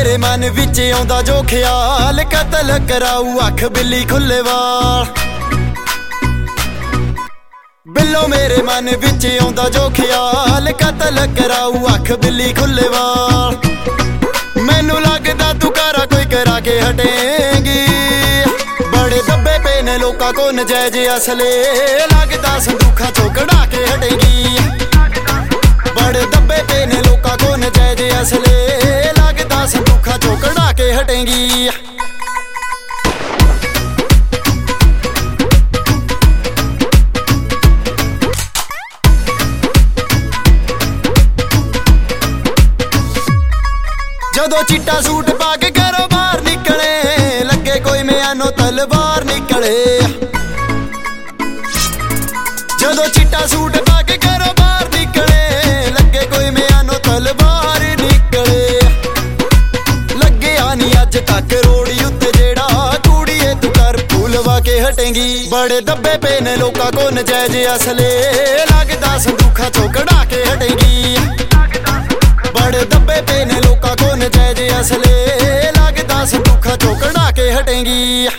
मेरे मन विच आउंदा जो ख्याल, कतल कराऊ अख बिल्ली खुले वाल। बिल्लो मेरे मन विच आउंदा जो ख्याल, कतल कराऊ अख बिल्ली खुले वाल। मैनू लगदा तू करा कोई करा के हटेंगी, बड़े दब्बे पे ने लोकां को नजायज असले, लगदा संदूखां चों कढ़ा के हटेंगी। बड़े दब्बे पे ने लोकां को नजायज असले, लगदा संदूखां चों कढ़ा के हटेंगी। जदों चिट्टा सूट पा के घरों बाहर निकले, लगे कोई म्यानो तलवार निकले। जदों चिट्टा सूट पा के घरों बाहर निकले, लगे कोई म्यानो तलवार निकले। लगे आनी अज तक रोड़ी उत्ते जेड़ा, कुड़िए तू कर फूलवा के हटेंगी। बड़े दब्बे पे ने लोकां को नजायज असले, लगदा संदूखां चों कढ़ा के हटेंगी। बड़े दब्बे पे ने लोकां को नजायज असले, लगदा संदूखां चों कढ़ा के हटेंगी।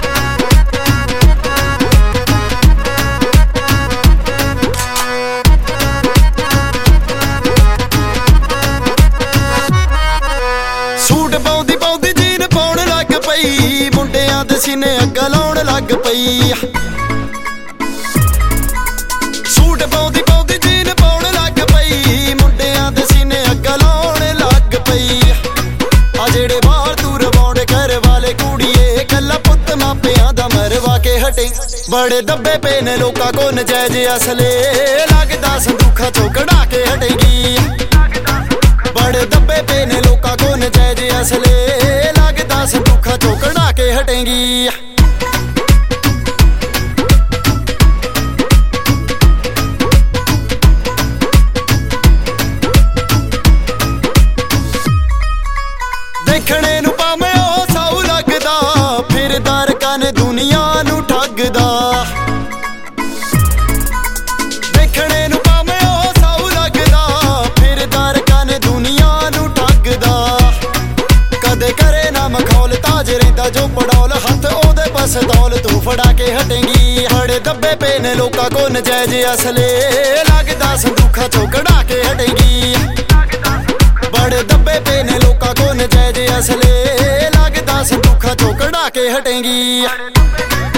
सूट पाउंदी पाउंदी जीन पाउण लग पई, मुंडियां दे सीने अग्ग लाउण लग पई। सूट पाउंदी पाउंदी जीन पाउण लग पई, मुंडियां दे सीने अग्ग लाउण लग पई। आ जेड़े बाहर तू रवाउण घर वाले कुड़िए, कल्ला पुत्त मापियां दा मरवा के हटे। बड़े दब्बे पे ने लोकां को नजायज असले, लगदा संदूखां चों कढ़ा के हटेंगी। बड़े दब्बे पे ने लोकां को नजायज असले, लगदा संदूखां चों कढ़ा के हटेंगी। देखने नूं भावें ओ साऊ लगदा, फिरदा रकन दुनिया नूं ठगदा। देखने नूं भावें ओ साऊ लगदा, फिरदा रकन दुनिया नूं ठगदा। कदे करे ना मखौल ताज रहिंदा जो पड़ौल, हथ ओदे पसतौल तू फड़ा के हटेंगी। बड़े दब्बे पे ने लोकां को नजायज असले, लगदा संदूखां चों कढ़ा के हटेंगी। बड़े दब्बे पे ने लोकां को नजायज असले, लगदा संदूखां चों कढ़ा के हटेंगी।